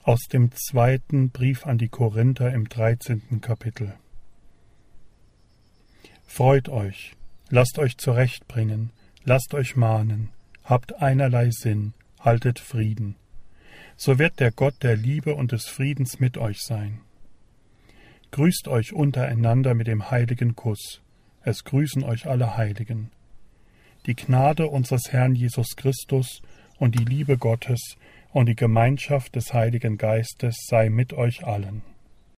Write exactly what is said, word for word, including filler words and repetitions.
Aus dem zweiten Brief an die Korinther im dreizehnten Kapitel. Freut euch, lasst euch zurechtbringen, lasst euch mahnen, habt einerlei Sinn, haltet Frieden. So wird der Gott der Liebe und des Friedens mit euch sein. Grüßt euch untereinander mit dem heiligen Kuss. Es grüßen euch alle Heiligen. Die Gnade unseres Herrn Jesus Christus und die Liebe Gottes und die Gemeinschaft des Heiligen Geistes sei mit euch allen.